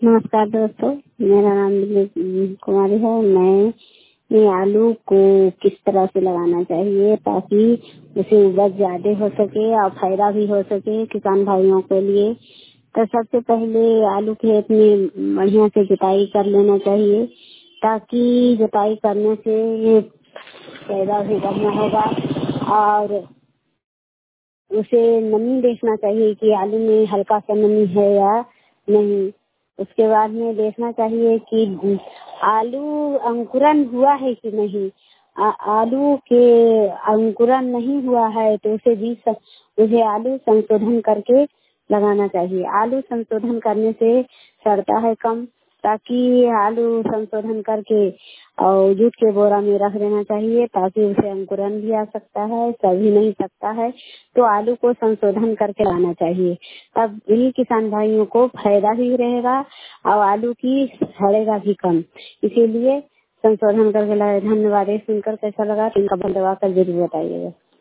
नमस्कार दोस्तों, मेरा नाम दिलीप कुमारी है। मैं आलू को किस तरह से लगाना चाहिए ताकि उसे उपज ज्यादा हो सके और फायदा भी हो सके किसान भाइयों के लिए। तो सबसे पहले आलू खेत में बढ़िया से जुताई कर लेना चाहिए ताकि जुताई करने से फायदा भी बढ़िया होगा। और उसे नमी देखना चाहिए कि आलू में हल्का सा नमी है या नहीं। उसके बाद में देखना चाहिए कि आलू अंकुरन हुआ है कि नहीं। आलू के अंकुरन नहीं हुआ है तो उसे आलू संशोधन करके लगाना चाहिए। आलू संशोधन करने से सड़ता है कम, ताकि आलू संशोधन करके और जूट के बोरा में रख देना चाहिए ताकि उसे अंकुरन भी आ सकता है, सभी नहीं सकता है तो आलू को संशोधन करके लाना चाहिए। तब इन्हीं किसान भाइयों को फायदा भी रहेगा और आलू की सड़ेगा भी कम। इसीलिए संशोधन करके लाए। धन्यवाद। सुनकर कैसा लगा इनका बंदवा कर जरूर बताइएगा।